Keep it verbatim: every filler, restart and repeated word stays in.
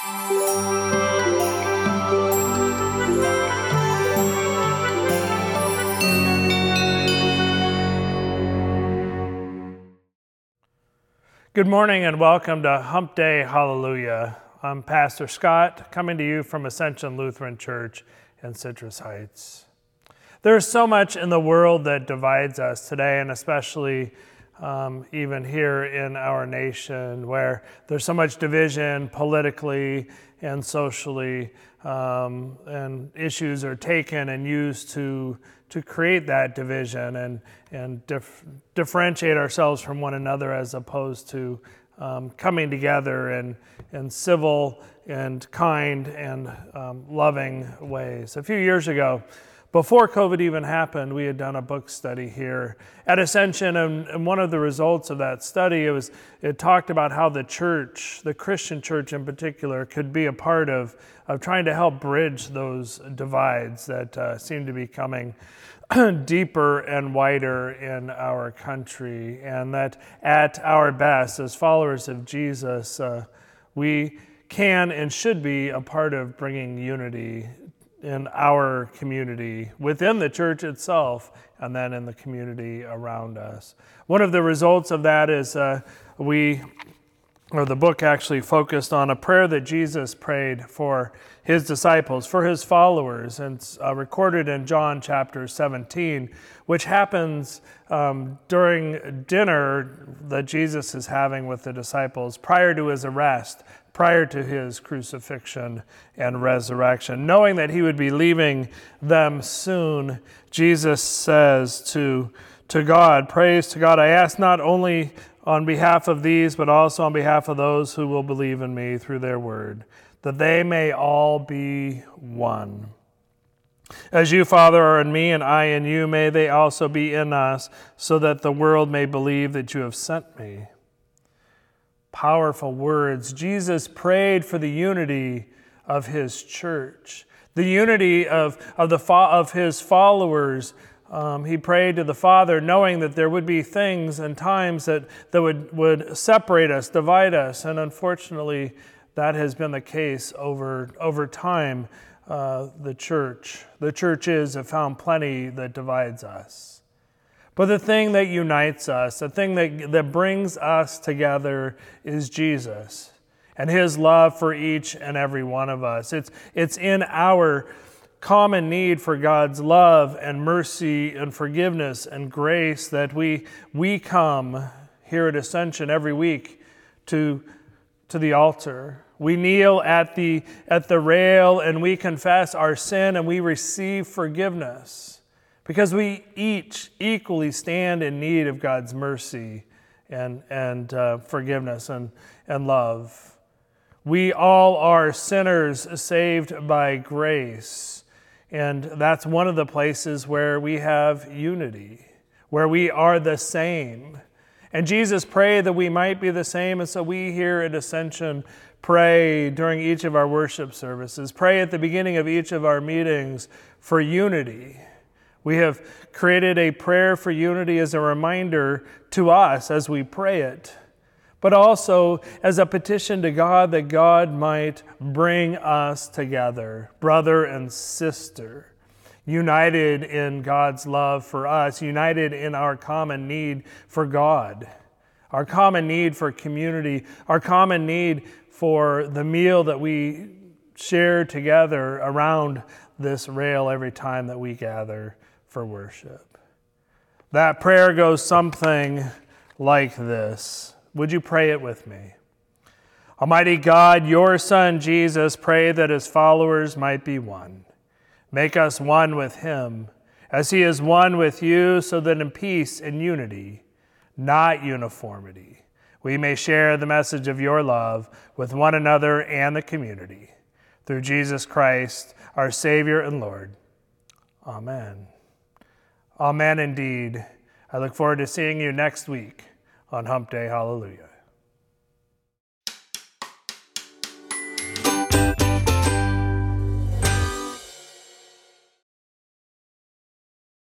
Good morning and welcome to Hump Day Hallelujah. I'm Pastor Scott, coming to you from Ascension Lutheran Church in Citrus Heights. There's so much in the world that divides us today, and especially um, even here in our nation, where there's so much division politically and socially, um, and issues are taken and used to to create that division and and dif- differentiate ourselves from one another, as opposed to um, coming together in in civil and kind and um, loving ways. A few years ago, before COVID even happened, we had done a book study here at Ascension, and, and one of the results of that study, it was it talked about how the church, the Christian church in particular, could be a part of, of trying to help bridge those divides that uh, seem to be coming deeper and wider in our country, and that at our best, as followers of Jesus, uh, we can and should be a part of bringing unity in our community, within the church itself, and then in the community around us. One of the results of that is uh, we, or the book actually focused on a prayer that Jesus prayed for his disciples, for his followers, and it's uh, recorded in John chapter seventeen, which happens um, during dinner that Jesus is having with the disciples prior to his arrest, prior to his crucifixion and resurrection. Knowing that he would be leaving them soon, Jesus says to, to God, praise to God, I ask not only on behalf of these, but also on behalf of those who will believe in me through their word, that they may all be one. As you, Father, are in me and I in you, may they also be in us, so that the world may believe that you have sent me. Powerful words. Jesus prayed for the unity of his church, the unity of, of, the, of his followers. Um, he prayed to the Father, knowing that there would be things and times that, that would, would separate us, divide us, and unfortunately, that has been the case over, over time. Uh, the church, the churches have found plenty that divides us. But the thing that unites us, the thing that, that brings us together is Jesus and his love for each and every one of us. It's, it's in our common need for God's love and mercy and forgiveness and grace that we, we come here at Ascension every week to, to the altar. We kneel at the, at the rail and we confess our sin and we receive forgiveness, because we each equally stand in need of God's mercy and, and uh, forgiveness and, and love. We all are sinners saved by grace, and that's one of the places where we have unity, where we are the same. And Jesus prayed that we might be the same, and so we here at Ascension pray during each of our worship services, pray at the beginning of each of our meetings for unity. We have created a prayer for unity as a reminder to us as we pray it, but also as a petition to God that God might bring us together, brother and sister, united in God's love for us, united in our common need for God, our common need for community, our common need for the meal that we share together around this rail every time that we gather for worship. That prayer goes something like this. Would you pray it with me? Almighty God, your Son Jesus prayed that his followers might be one. Make us one with him, as he is one with you, so that in peace and unity, not uniformity, we may share the message of your love with one another and the community. Through Jesus Christ, our Savior and Lord. Amen. Amen indeed. I look forward to seeing you next week on Hump Day Hallelujah.